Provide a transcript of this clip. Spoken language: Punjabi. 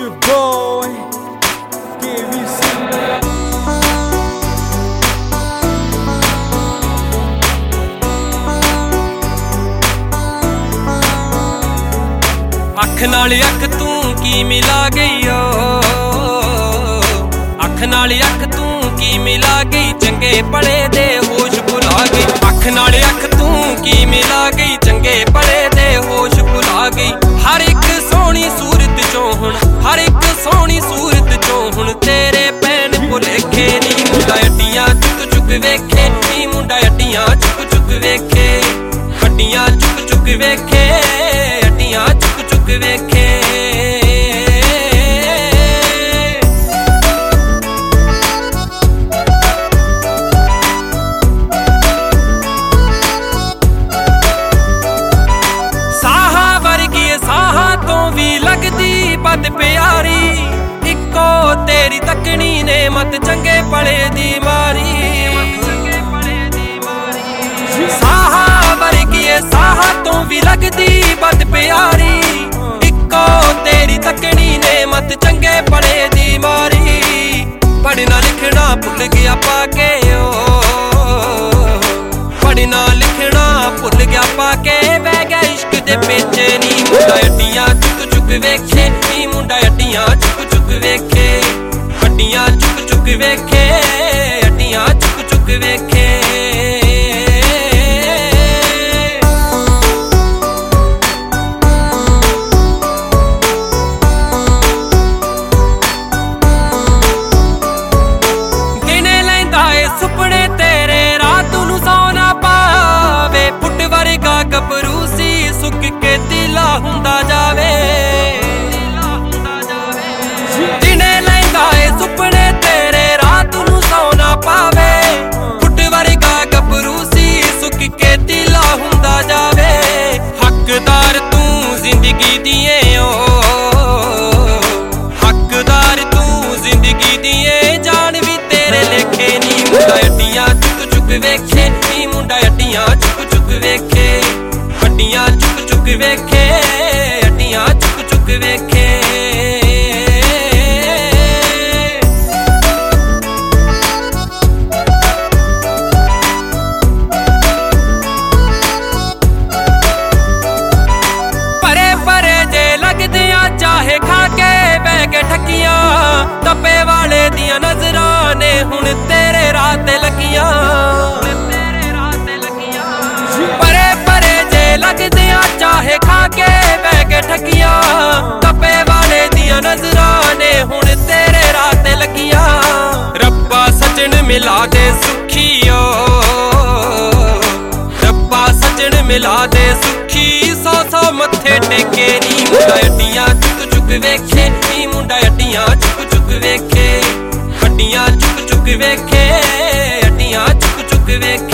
your boy, KVC. ਅੱਖ ਨਾਲ ਅੱਖ ਤੂੰ ਕੀ ਮਿਲਾ ਗਈ ਓ, ਅੱਖ ਨਾਲ ਅੱਖ ਤੂੰ ਕੀ ਮਿਲਾ ਗਈ, ਚੰਗੇ ਭਲੇ ਦੇ ਹੋਸ਼ ਭੁਲਾ ਗਈ। ਅੱਖ ਨਾਲ ਅੱਖ ਤੂੰ ਕੀ ਮਿਲਾ ਗਈ, ਚੰਗੇ ਭਲੇ ਦੇ ਹੋਸ਼ ਭੁਲਾ ਗਈ। ਹਰ ਇੱਕ ਸੋਹਣੀ ਸੂਰਤ ਚੋਂ ਹੁਣ, ਹਰ ਇੱਕ ਸੋਹਣੀ ਸੂਰਤ ਚੋਂ ਹੁਣ ਤੇਰੇ ਪੈਣ ਭੁਲੇਖੇ ਨੀ। ਮੁੰਡਾ ਅੱਡੀਆਂ ਚੁੱਕ ਚੁੱਕ ਵੇਖੇ ਨੀ, ਮੁੰਡਾ ਅੱਡੀਆਂ ਚੁੱਕ ਚੁੱਕ ਵੇਖੇ, ਅੱਡੀਆਂ ਚੁੱਕ ਚੁੱਕ ਵੇਖੇ, ਅੱਡੀਆਂ ਚੁੱਕ ਚੁੱਕ ਵੇਖੇ। ਸਾਹਾਂ ਵਰਗੀ ਸਾਹਾਂ ਤੋਂ ਵੀ ਲੱਗਦੀ ਬਦ ਪਿਆਰੀ, ਇੱਕੋ ਤੇਰੀ ਤੱਕਣੀ ਨੇ ਮਤ ਚੰਗੇ ਭਲੇ ਦੀ ਮਾਰੀ। ਸਾਹਾਂ ਵਰਗੀ ਸਾਹਾਂ ਤੋਂ ਵੀ ਲੱਗਦੀ ਬਦ ਪਿਆਰੀ, ਇੱਕੋ ਤੇਰੀ ਤੱਕਣੀ ਨੇ ਮਤ ਚੰਗੇ ਭਲੇ ਦੀ ਮਾਰੀ। ਪੜ੍ਹਨਾ ਲਿਖਣਾ ਭੁੱਲ ਗਿਆ ਪਾ ਕੇ ਓ, ਪੜ੍ਹਨਾ ਲਿਖਣਾ ਭੁੱਲ ਗਿਆ ਪਾ ਕੇ, ਬਹਿ ਗਿਆ ਇਸ਼ਕ ਦੇ ਪੇਚੇ ਨੀ। ਮੁੰਡਾ ਅੱਡੀਆਂ ਚੁੱਕ ਚੁੱਕ ਵੇਖੇ ਨੀ, ਮੁੰਡਾ ਅੱਡੀਆਂ ਚੁੱਕ ਚੁੱਕ ਵੇਖੇ, ਅੱਡੀਆਂ ਚੁੱਕ ਚੁੱਕ ਵੇਖੇ, ਅੱਡੀਆਂ ਚੁੱਕ ਚੁੱਕ ਵੇਖੇ। ਦਿਨੇ ਲੈਂਦਾ ਏ ਸੁਪਨੇ ਤੇਰੇ, ਰਾਤ ਨੂੰ ਸੌ ਨਾ ਪਾਵੇ, ਫੁੱਟ ਵਰਗਾ ਗੱਭਰੂ ਸੀ ਸੁੱਕ ਕੇ ਦਿਲਾ ਹੁੰਦਾ ਜਾਵੇ। ਦਿਨੇ ਲੈਂਦਾ ਏ ਸੁਪਨੇ ਤੇਰੇ, ਰਾਤ ਨੂੰ ਸੌ ਨਾ ਪਾਵੇ, ਫੁੱਟ ਵਰਗਾ ਗੱਭਰੂ ਸੀ ਸੁੱਕ ਕੇ ਦਿਲਾ ਹੁੰਦਾ ਜਾਵੇ। ਹੱਕਦਾਰ ਤੂੰ ਜ਼ਿੰਦਗੀ ਦੀਏ ਓ, ਹੱਕਦਾਰ ਤੂੰ ਜ਼ਿੰਦਗੀ ਦੀਏ, ਜਾਨ ਵੀ ਤੇਰੇ ਲੇਖੇ ਨੀ। ਮੁੰਡਾ ਅੱਡੀਆਂ ਚੁੱਕ ਚੁੱਕ ਵੇਖੇ ਨੀ, ਮੁੰਡਾ ਅੱਡੀਆਂ ਚੁੱਕ ਚੁੱਕ ਵੇਖੇ, ਅੱਡੀਆਂ ਚੁੱਕ ਚੁੱਕ ਵੇਖੇ, ਅੱਡੀਆਂ ਚੁੱਕ ਚੁੱਕ ਵੇਖੇ। ਪਰੇ ਪਰੇ ਜੇ ਲੱਗਦਿਆਂ ਚਾਹੇ ਖਾ ਕੇ ਬਹਿ ਕੇ ਠੱਕੀਆਂ, ਤਪੇ ਵਾਲੇ ਦੀਆਂ ਨਜ਼ਰਾਂ ਨੇ ਹੁਣ ਤੇਰੇ ਰਾਹ ਤੇ ਲੱਗੀਆਂ। ਪਰੇ ਪਰੇ ਜੇ ਲੱਗਦਿਆਂ ਚਾਹੇ ਖਾ ਕੇ ਬਹਿ ਕੇ ਠੱਕੀਆਂ, ਤਪੇ ਵਾਲੇ ਦੀਆਂ ਨਜ਼ਰਾਂ ਨੇ ਹੁਣ ਤੇਰੇ ਰਾਹ ਤੇ ਲੱਗੀਆਂ। ਰੱਬਾ ਸੱਜਣ ਮਿਲਾ ਦੇ ਸੁਖੀ ਓ, ਰੱਬਾ ਸੱਜਣ ਮਿਲਾ ਦੇ ਸੁਖੀ, ਸੌ ਸੌ ਮੱਥੇ ਟੇਕੇ ਨੀ। ਮੁੰਡਾ ਅੱਡੀਆਂ ਚੁੱਕ ਚੁੱਕ ਵੇਖੇ ਨੀ, ਮੁੰਡਾ ਅੱਡੀਆਂ ਚੁੱਕ ਚੁੱਕ ਵੇਖੇ, ਅੱਡੀਆਂ ਚੁੱਕ ਚੁੱਕ ਵੇਖੇ, ਅੱਡੀਆਂ ਚੁੱਕ ਚੁੱਕ ਵੇਖੇ।